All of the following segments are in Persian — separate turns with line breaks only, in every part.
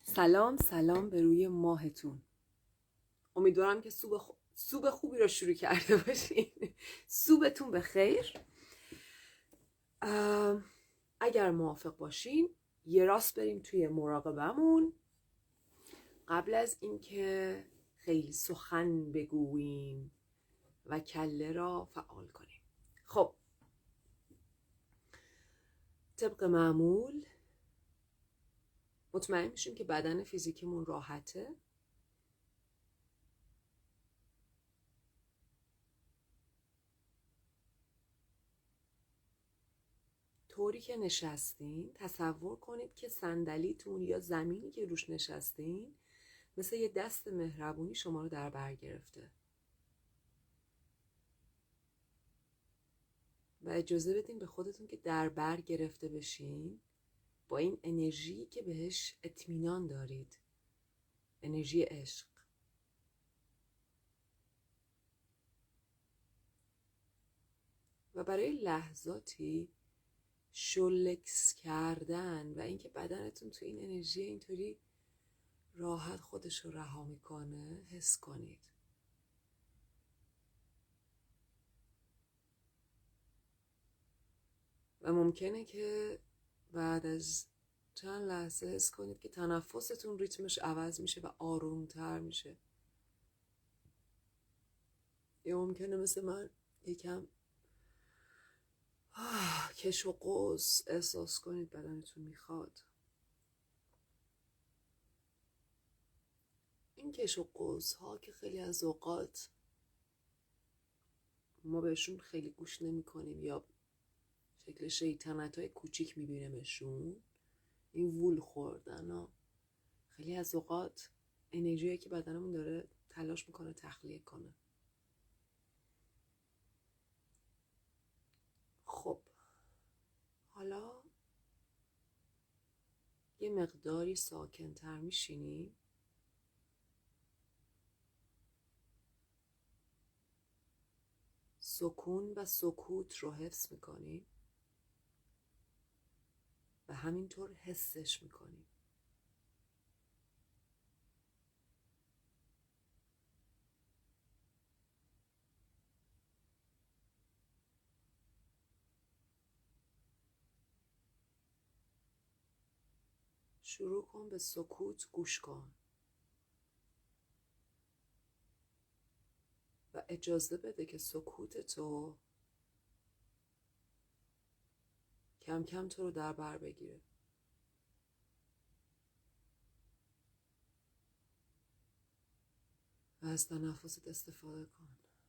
سلام به روی ماهتون. امیدوارم که سوب خوبی رو شروع کرده باشین. سوبتون به خیر. اگر موافق باشین یه راست بریم توی مراقبمون قبل از اینکه خیلی سخن بگوییم و کله را فعال کنیم. خب طبق معمول مطمئن میشیم که بدن فیزیکیمون راحته. طوری که نشستین تصور کنید که صندلیتون یا زمینی که روش نشستین مثل یه دست مهربونی شما رو در بر گرفته و اجازه بدین به خودتون که در بر گرفته بشین با این انرژی که بهش اطمینان دارید، انرژی عشق. و برای لحظاتی شلکس کردن و اینکه بدنتون تو این انرژی اینطوری راحت خودش رو رها میکنه حس کنید. و ممکنه که بعد از چند لحظه حس کنید که تنفستون ریتمش عوض میشه و آرومتر میشه. یا ممکنه مثل من یکم کش و قوس احساس کنید بدنتون میخواد. این کش و قوس ها که خیلی از اوقات ما بهشون خیلی گوش نمی کنیم یا شکل شیطنت های کوچیک میبینیمشون، این وول خوردن ها خیلی از اوقات انرژیه که بدنمون داره تلاش میکنه تخلیه کنه. خب حالا یه مقداری ساکن‌تر میشینیم. سکون و سکوت رو حفظ میکنیم و همینطور حسش میکنیم. شروع کن به سکوت گوش کن و اجازه بده که سکوت تو کم کم تو رو در بر بگیره. و از تنفست استفاده کن.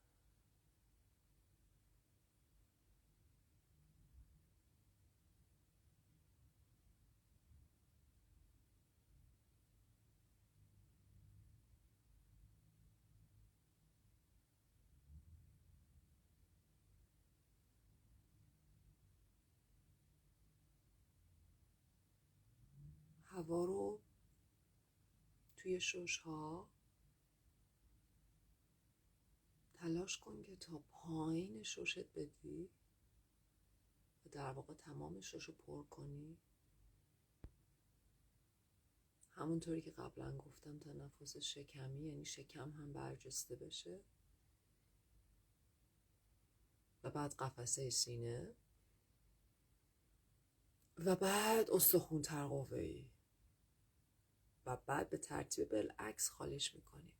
هوا رو توی شش‌ها تلاش کن که تا پایین ششت بدی و در واقع تمام شش رو پر کنی. همونطوری که قبلا گفتم تنفس شکمی، یعنی شکم هم برجسته بشه و بعد قفسه سینه و بعد استخوان ترقوه‌ای و بعد به ترتیب بالعکس خالیش میکنیم.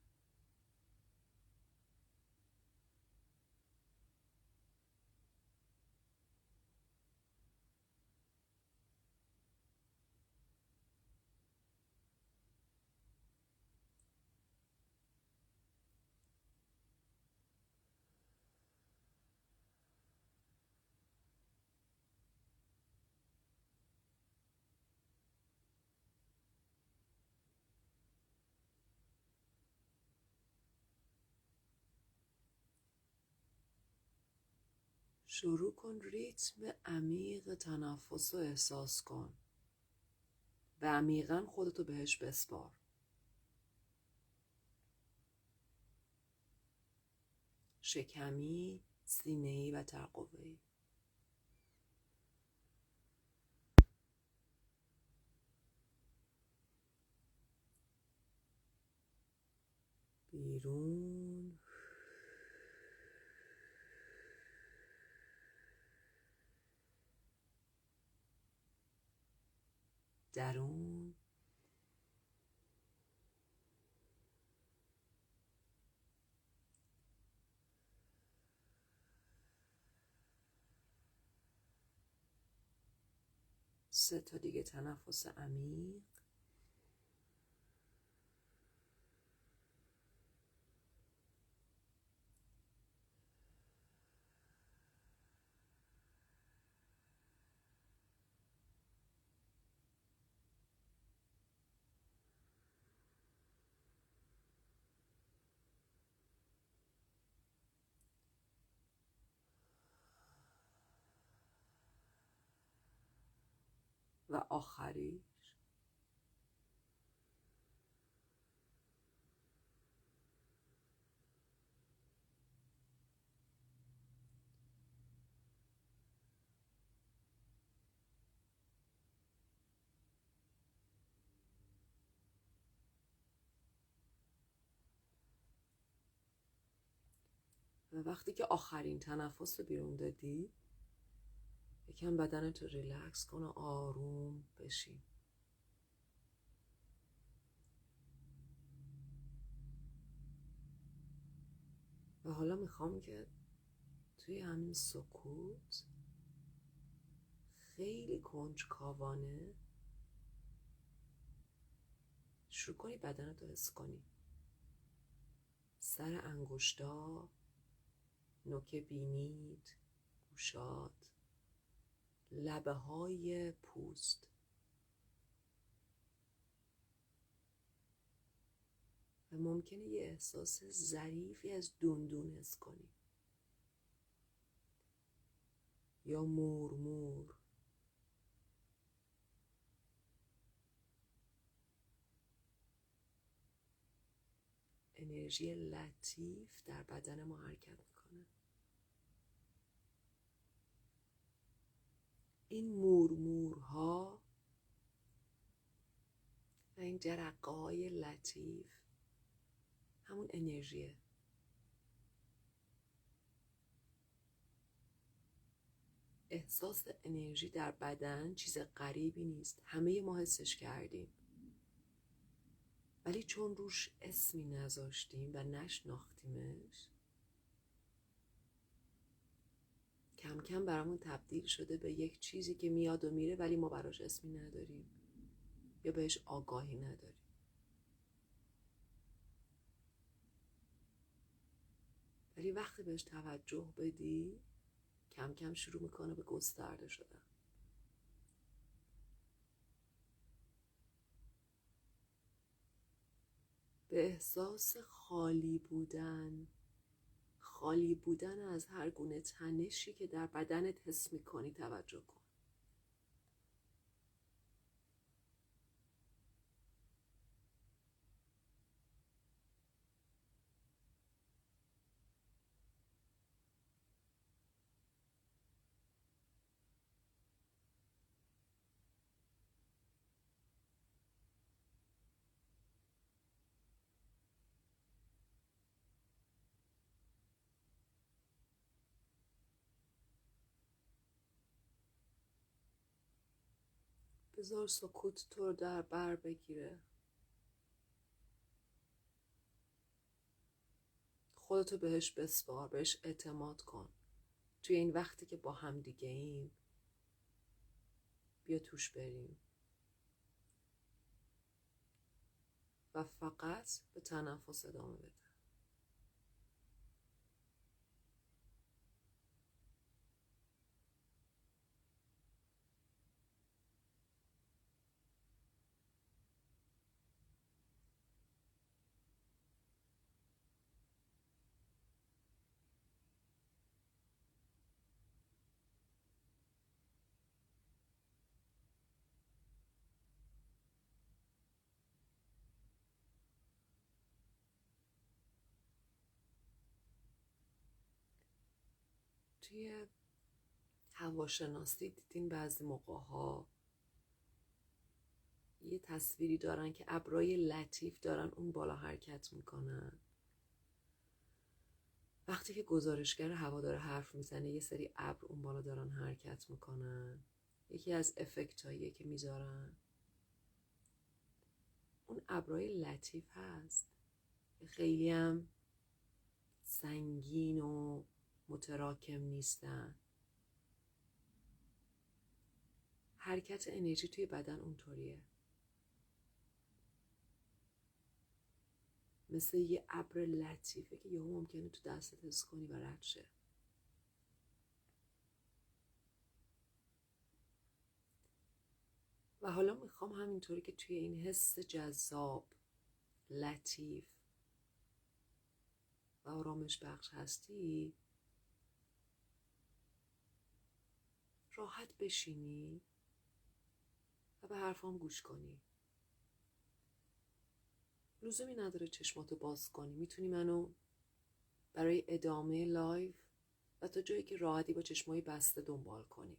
شروع کن ریتم عمیق تنفس رو احساس کن و عمیقا خودتو بهش بسپار. شکمی، سینه‌ای و ترقوه‌ای. بیرون. درون. سه تا دیگه تنفس عمیق. و آخریش و وقتی که آخرین تنفس رو بیرون دادی یکم بدنت رو ریلکس کن و آروم بشین. و حالا میخوام که توی همین سکوت خیلی کنجکاوانه شروع کنی بدنت رو حس کنی. سر انگشتا، نوک بینید، گوشات، لبه های پوست. و ممکنه یه احساس ظریفی از دندون حس کنی یا مورمور. انرژی لطیف در بدن ما حرکت میکنه. این مورمورها و این جرقه های لطیف همون انرژیه. احساس انرژی در بدن چیز غریبی نیست. همه ما حسش کردیم. ولی چون روش اسمی نذاشتیم و نشناختیمش کم کم برامون تبدیل شده به یک چیزی که میاد و میره ولی ما براش اسمی نداریم یا بهش آگاهی نداریم. ولی وقتی بهش توجه بدی کم کم شروع میکنه به گسترده شدن. به احساس خالی بودن از هر گونه تنشی که در بدنت حس میکنی توجه کن. بذار سکوت تو رو در بر بگیره. خودتو بهش بسپار، بهش اعتماد کن. توی این وقتی که با هم دیگه ایم بیا توش بریم و فقط به تنفس ادامه بده. توی هواشناسی دیدین بعضی موقع‌ها یه تصویری دارن که ابرای لطیف دارن اون بالا حرکت میکنن وقتی که گزارشگر هوا داره حرف میزنه یه سری ابر اون بالا دارن حرکت میکنن، یکی از افکت هاییه که میذارن. اون ابرای لطیف هست، خیلی هم سنگین و متراکم نیستن. حرکت انرژی توی بدن اونطوریه، مثل یه ابر لطیفه که یهو ممکنه تو دستت حس کنی و رد شه. و حالا میخوام همینطوری که توی این حس جذاب، لطیف و آرامش بخش هستی، راحت بشینی و به حرفام گوش کنی. لزومی نداره چشماتو باز کنی، میتونی منو برای ادامه لایو و تا جایی که راحتی با چشمای بسته دنبال کنی.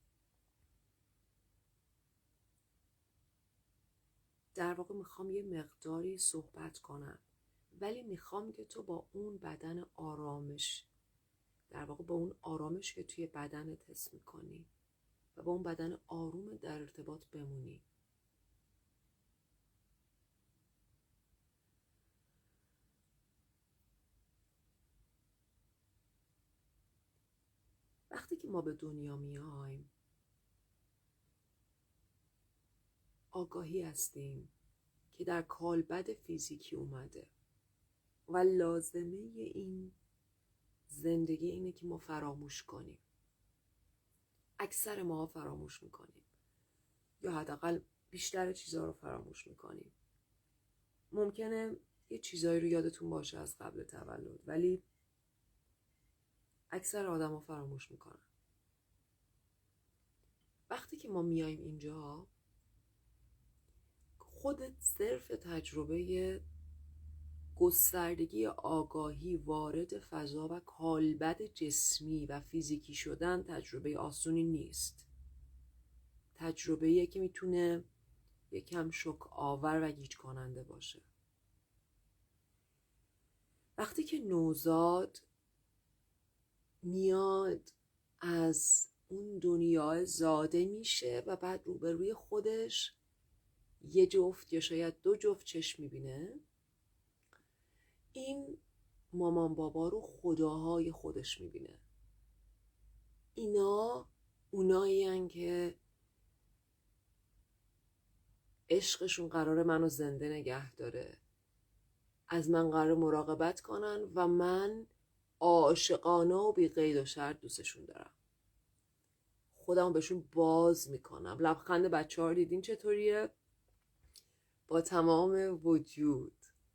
در واقع میخوام یه مقداری صحبت کنم، ولی میخوام که تو با اون بدن آرامش، در واقع با اون آرامش که توی بدنت حس میکنی و با اون بدن آروم در ارتباط بمونی. وقتی که ما به دنیا میایم آگاهی هستیم که در کالبد فیزیکی اومده و لازمه این زندگی اینه که ما فراموش کنیم. اکثر ما فراموش میکنیم یا حداقل بیشتر چیزها رو فراموش میکنیم. ممکنه یه چیزایی رو یادتون باشه از قبل تولد، ولی اکثر آدم ها فراموش میکنن. وقتی که ما میایم اینجا، خودت صرف تجربه گستردگی آگاهی وارد فضا و کالبد جسمی و فیزیکی شدن تجربه آسونی نیست. تجربه‌ایه که میتونه یکم شوک آور و گیج کننده باشه. وقتی که نوزاد میاد از اون دنیا زاده میشه و بعد روبروی خودش یه جفت یا شاید دو جفت چشم میبینه، این مامان بابا رو خداهای خودش میبینه. اینا اونایین که عشقشون قراره منو زنده نگه داره، از من قراره مراقبت کنن و من عاشقانه و بی قید و شرط دوستشون دارم. خودم بهشون باز میکنم. لبخند بچه ها رو دیدین چطوریه؟ با تمام وجود.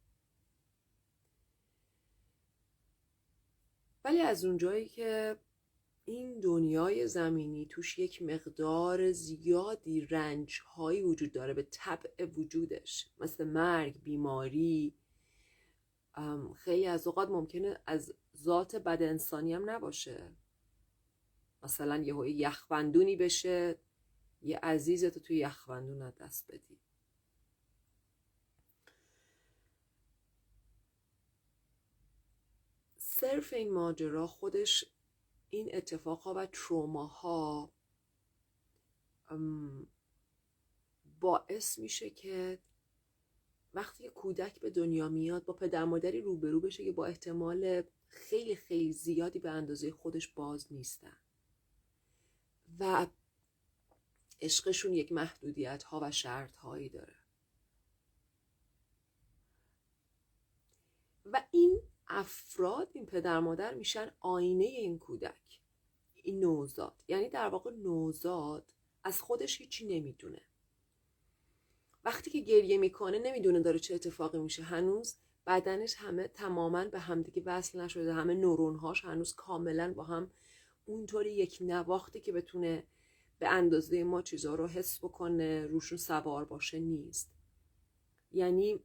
ولی از اونجایی که این دنیای زمینی توش یک مقدار زیادی رنج‌هایی وجود داره به طبع وجودش، مثل مرگ، بیماری، خیلی از اوقات ممکنه از ذات بد انسانی هم نباشه. مثلا یه یخبندونی بشه، یه عزیزتو توی یخبندون از دست بدی. صرف این ماجرا خودش، این اتفاقها و تروماها باعث میشه که وقتی کودک به دنیا میاد با پدر مادری روبرو بشه که با احتمال خیلی خیلی زیادی به اندازه خودش باز نیستن و عشقشون یک محدودیت ها و شرط هایی داره. و این افراد، این پدر مادر میشن آینه این کودک، این نوزاد. یعنی در واقع نوزاد از خودش هیچی نمیدونه. وقتی که گریه میکنه نمیدونه داره چه اتفاقی میشه. هنوز بدنش همه تماما به همدیگه وصل نشده، همه نورونهاش هنوز کاملا با هم اونطوری یک نواختی که بتونه به اندازه ما چیزا رو حس بکنه، روشون سوار باشه نیست. یعنی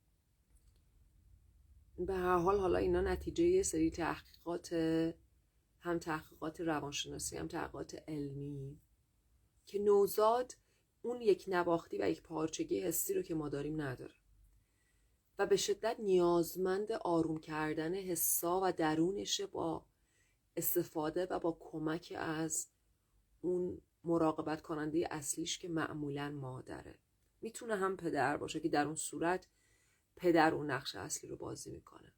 به هر حال حالا اینا نتیجه یه سری تحقیقات، هم تحقیقات روانشناسی هم تحقیقات علمی، که نوزاد اون یک نواختی و یک پارچگی حسی رو که ما داریم نداره. و به شدت نیازمند آروم کردن حسا و درونشه با استفاده و با کمک از اون مراقبت کننده اصلیش که معمولاً مادره. میتونه هم پدر باشه که در اون صورت پدر اون نقش اصلی رو بازی میکنه.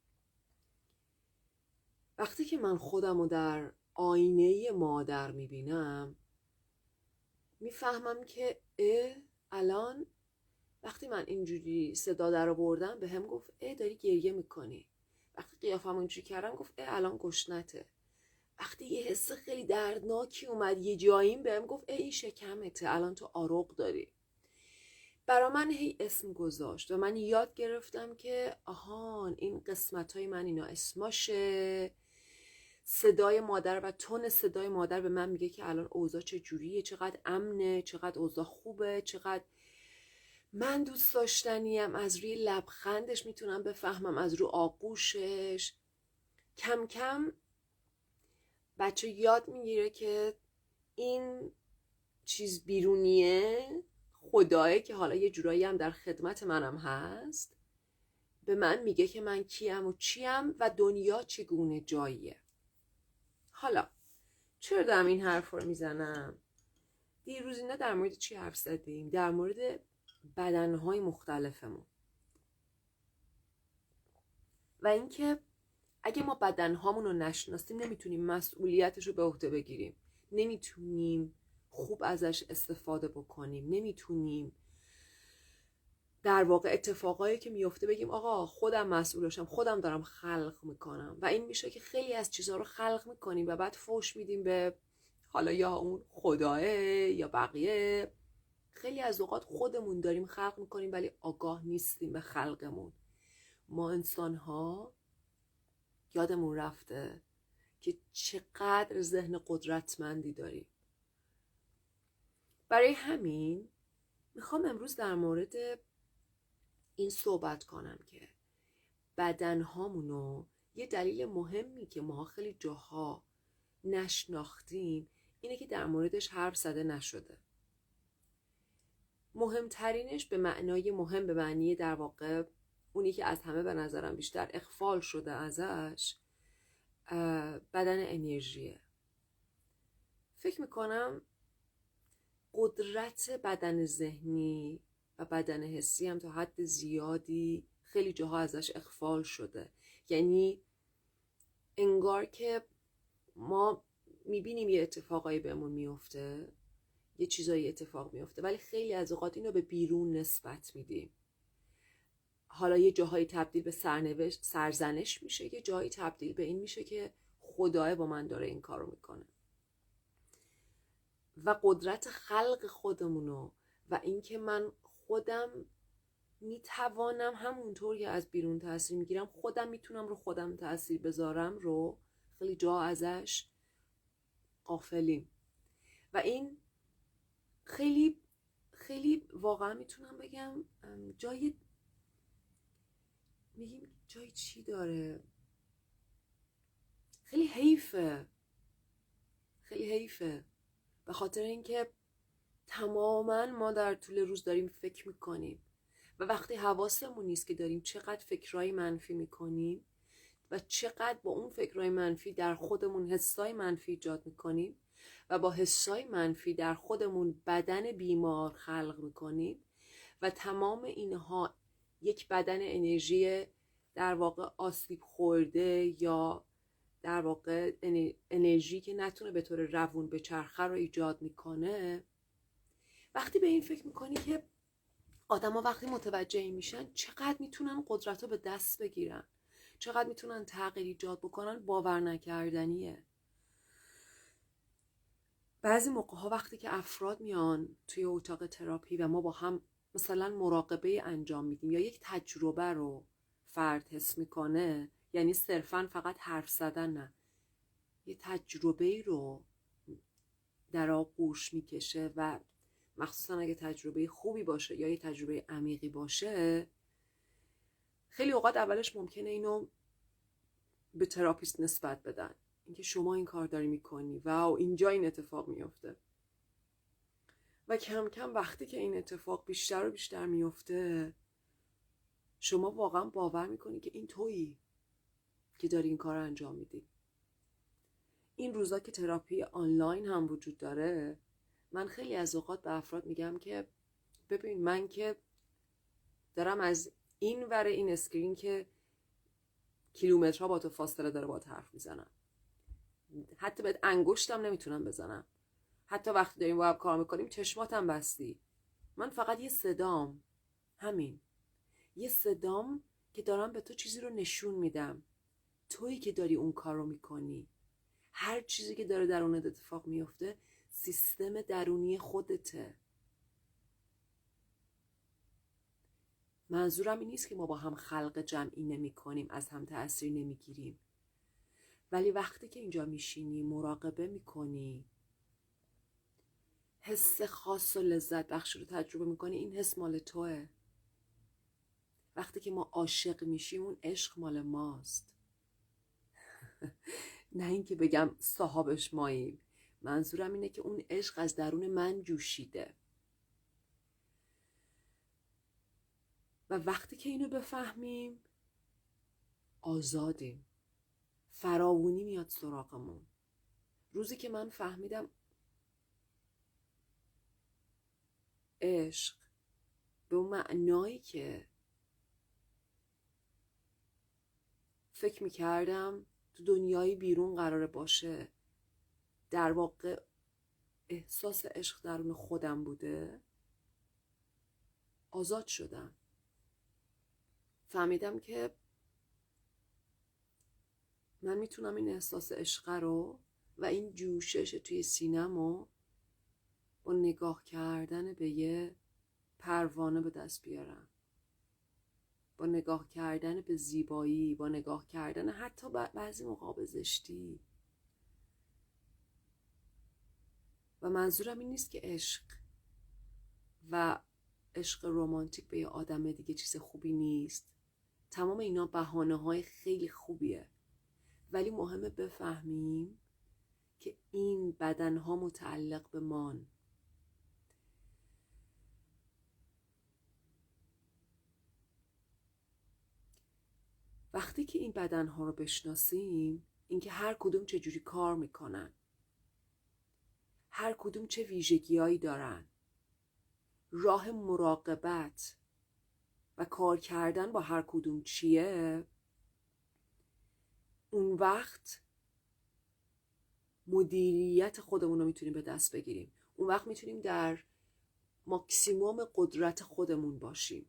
وقتی که من خودم رو در آینه مادر میبینم میفهمم که الان وقتی من اینجوری صدا در آوردم به هم گفت داری گریه میکنی. وقتی قیافم اینجوری کردم گفت الان گشنته. وقتی یه حس خیلی دردناکی اومد یه جاییم بهم گفت این شکمته، الان تو آروغ داری. برا من هی اسم گذاشت و من یاد گرفتم که آهان این قسمت‌های من اینا اسماشه. صدای مادر و تون صدای مادر به من میگه که الان اوضاع چجوریه، چقدر امنه، چقدر اوضاع خوبه، چقدر من دوست داشتنیم. از روی لبخندش میتونم بفهمم، از رو آغوشش. کم کم بچه یاد میگیره که این چیز بیرونیه، خدایه که حالا یه جورایی هم در خدمت منم هست، به من میگه که من کیم و چیم و دنیا چگونه جاییه. حالا چرا دارم این حرف رو میزنم؟ دیروز اینا در مورد چی حرف زدیم؟ در مورد بدنهای مختلفمون و اینکه اگه ما بدنهامون رو نشناسیم نمیتونیم مسئولیتش رو به عهده بگیریم، نمیتونیم خوب ازش استفاده بکنیم، نمیتونیم در واقع اتفاقایی که میفته بگیم آقا خودم مسئولشم، خودم دارم خلق میکنم. و این میشه که خیلی از چیزها رو خلق میکنیم و بعد فوش میدیم به حالا یا اون خداه یا بقیه. خیلی از اوقات خودمون داریم خلق میکنیم ولی آگاه نیستیم به خلقمون. ما انسان ها یادمون رفته که چقدر ذهن قدرتمندی داریم. برای همین میخوام امروز در مورد این صحبت کنم که بدنهامونو یه دلیل مهمی که ما خیلی جاها نشناختیم اینه که در موردش حرف زده نشده. مهمترینش به معنای مهم، به معنی در واقع اونی که از همه به نظرم بیشتر اغفال شده ازش، بدن انرژیه. فکر میکنم قدرت بدن ذهنی و بدن حسی هم تا حد زیادی خیلی جاها ازش اغفال شده. یعنی انگار که ما میبینیم یه اتفاقایی بهمون میفته، یه چیزایی اتفاق میفته، ولی خیلی از اوقات اینو به بیرون نسبت میدیم. حالا یه جاهایی تبدیل به سرزنش میشه، یه جایی تبدیل به این میشه که خدای با من داره این کارو میکنه. و قدرت خلق خودمونو و اینکه من خودم میتوانم همونطور که از بیرون تاثیر میگیرم خودم میتونم رو خودم تاثیر بذارم رو خیلی جا ازش غافلیم. و این خیلی خیلی واقعا میتونم بگم جای میگیم جای چی داره، خیلی حیفه، خیلی حیفه. به خاطر اینکه تماما ما در طول روز داریم فکر میکنیم و وقتی حواسمون نیست که داریم چقدر فکرهای منفی میکنیم و چقدر با اون فکرهای منفی در خودمون حسای منفی ایجاد میکنیم و با حسای منفی در خودمون بدن بیمار خلق میکنیم و تمام اینها یک بدن انرژی در واقع آسیب خورده یا در واقع انرژی که نتونه به طور روون به چرخه رو ایجاد میکنه. وقتی به این فکر میکنی که آدم ها وقتی متوجه میشن چقدر میتونن قدرت رو به دست بگیرن، چقدر میتونن تغییر ایجاد بکنن، باور نکردنیه. بعضی موقع ها وقتی که افراد میان توی اتاق تراپی و ما با هم مثلا مراقبه انجام میدیم یا یک تجربه رو فرد حس میکنه، یعنی صرفاً فقط حرف زدن نه، یه تجربه رو در آغوش میکشه و مخصوصا اگه تجربه خوبی باشه یا یه تجربه عمیقی باشه، خیلی اوقات اولش ممکنه اینو به تراپیست نسبت بدن، اینکه شما این کار داری میکنی، واو اینجا این اتفاق میفته. و کم کم وقتی که این اتفاق بیشتر و بیشتر میفته شما واقعا باور میکنی که این تویی که داری این کار رو انجام میدی؟ این روزا که تراپی آنلاین هم وجود داره، من خیلی از اوقات به افراد میگم که ببین، من که دارم از این ور این اسکرین که کیلومترها با تو فاصله داره با حرف میزنم، حتی بهت انگشتم نمیتونم بزنم، حتی وقتی داریم با هم کار میکنیم چشماتم بستی، من فقط یه صدام، همین یه صدام که دارم به تو چیزی رو نشون میدم، تویی که داری اون کار رو میکنی. هر چیزی که داره درونت اتفاق میفته سیستم درونی خودته. منظورم این نیست که ما با هم خلق جمعی نمی کنیم، از هم تأثیر نمی گیریم، ولی وقتی که اینجا میشینی مراقبه میکنی، حس خاص و لذت بخش رو تجربه میکنی، این حس مال توه. وقتی که ما عاشق میشیم اون عشق مال ماست. نه اینکه بگم صاحبش ماییم، منظورم اینه که اون عشق از درون من جوشیده. و وقتی که اینو بفهمیم آزادیم، فراوونی میاد سراغمون. روزی که من فهمیدم عشق به اون معنایی که فکر میکردم تو دنیای بیرون قراره باشه، در واقع احساس عشق درون خودم بوده، آزاد شدم. فهمیدم که من میتونم این احساس عشق رو و این جوشش توی سینه‌مو با نگاه کردن به یه پروانه به دست بیارم، با نگاه کردن به زیبایی، با نگاه کردن حتی بعضی موقع به زشتی. و منظورم این نیست که عشق و عشق رمانتیک به یه آدم دیگه چیز خوبی نیست. تمام اینا بهانه‌های خیلی خوبیه، ولی مهمه بفهمیم که این بدنها متعلق به مان. وقتی که این بدنها رو بشناسیم، اینکه هر کدوم چجوری کار میکنن، هر کدوم چه ویژگیهایی دارن، راه مراقبت و کار کردن با هر کدوم چیه، اون وقت مدیریت خودمون رو میتونیم به دست بگیریم. اون وقت میتونیم در ماکسیموم قدرت خودمون باشیم.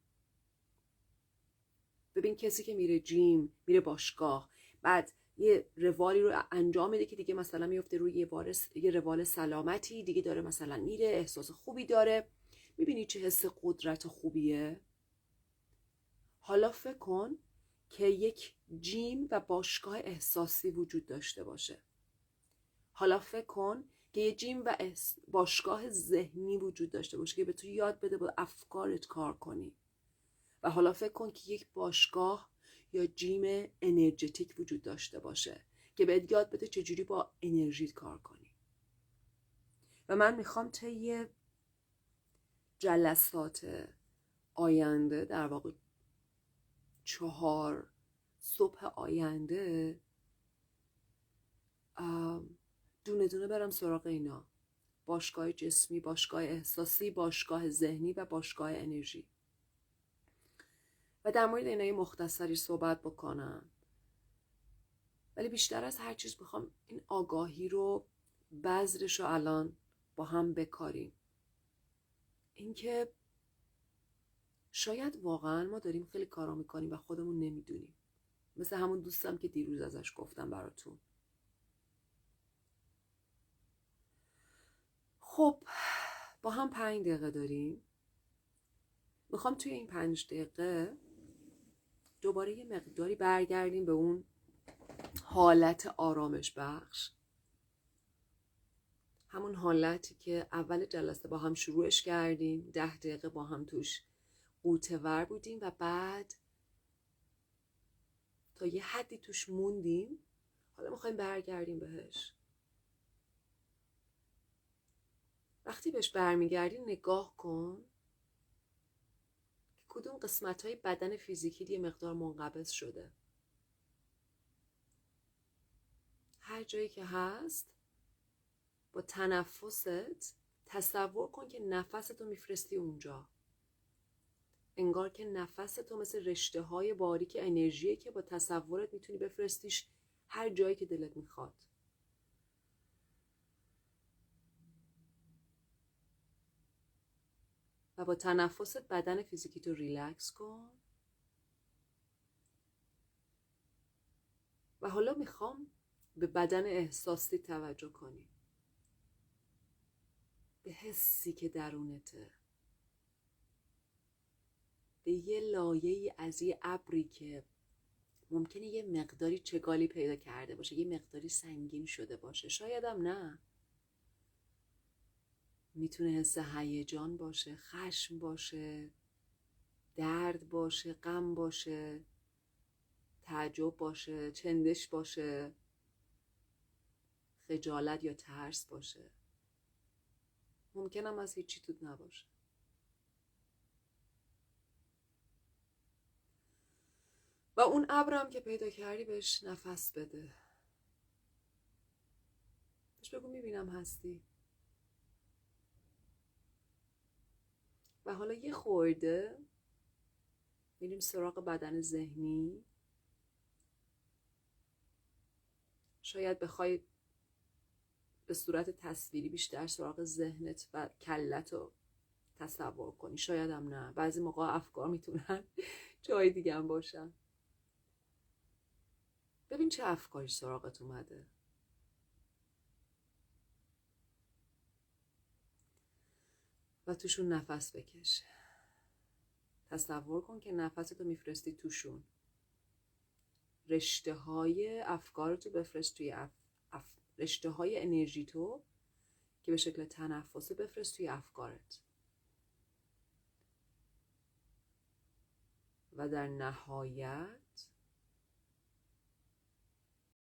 ببین کسی که میره جیم، میره باشگاه، بعد یه روالی رو انجام میده که دیگه مثلا میفته روی یه روال سلامتی، دیگه داره مثلا میره، احساس خوبی داره. میبینی چه حس قدرت خوبیه؟ حالا فکر کن که یک جیم و باشگاه احساسی وجود داشته باشه. حالا فکر کن که یه جیم و باشگاه ذهنی وجود داشته باشه که به تو یاد بده با افکارت کار کنی. و حالا فکر کن که یک باشگاه یا جیم انرژتیک وجود داشته باشه که بهت یاد بده چجوری با انرژیت کار کنی. و من میخوام طی جلسات آینده، در واقع 4 صبح آینده، دونه دونه برم سراغ اینا: باشگاه جسمی، باشگاه احساسی، باشگاه ذهنی و باشگاه انرژی، و در مورد اینای مختصری صحبت بکنم. ولی بیشتر از هر چیز میخوام این آگاهی رو، بذرش رو الان با هم بکاریم. اینکه شاید واقعا ما داریم خیلی کارا میکنیم و خودمون نمیدونیم، مثل همون دوستم که دیروز ازش گفتم براتون. خب با هم 5 دقیقه داریم. میخوام توی این 5 دقیقه دوباره یه مقداری برگردیم به اون حالت آرامش بخش، همون حالتی که اول جلسه با هم شروعش کردیم، 10 دقیقه با هم توش غوطه‌ور بودیم و بعد تا یه حدی توش موندیم. حالا میخوایم برگردیم بهش. وقتی بهش برمیگردی نگاه کن که کدوم قسمت‌های بدن فیزیکی یه مقدار منقبض شده. هر جایی که هست با تنفست تصور کن که نفستو میفرستی اونجا. انگار که نفستو مثل رشته‌های باریک انرژیه که با تصورت میتونی بفرستیش هر جایی که دلت میخواد. و با تنفست بدن فیزیکی تو ریلکس کن. و حالا میخوام به بدن احساسی توجه کنی. به حسی که درونته. به یه لایه‌ای از یه ابری که ممکنه یه مقداری چگالی پیدا کرده باشه، یه مقداری سنگین شده باشه، شاید هم نه. میتونه حس هیجان باشه، خشم باشه، درد باشه، غم باشه، تعجب باشه، چندش باشه، خجالت یا ترس باشه. ممکنم از هیچی توت نباشه. و اون ابرم که پیدا کردی بهش نفس بده. بهش بگو میبینم هستی. و حالا یه خورده میریم سراغ بدن ذهنی. شاید بخوای به صورت تصویری بیشتر سراغ ذهنت و کلت رو تصور کنی، شاید هم نه. بعضی موقع افکار میتونن جای دیگه هم باشن. ببین چه افکاری سراغت اومده. و توشون نفس بکش. تصور کن که نفستو میفرستی توشون. رشته های افکارتو بفرست توی رشته های انرژی تو که به شکل تنفسه بفرست توی افکارت. و در نهایت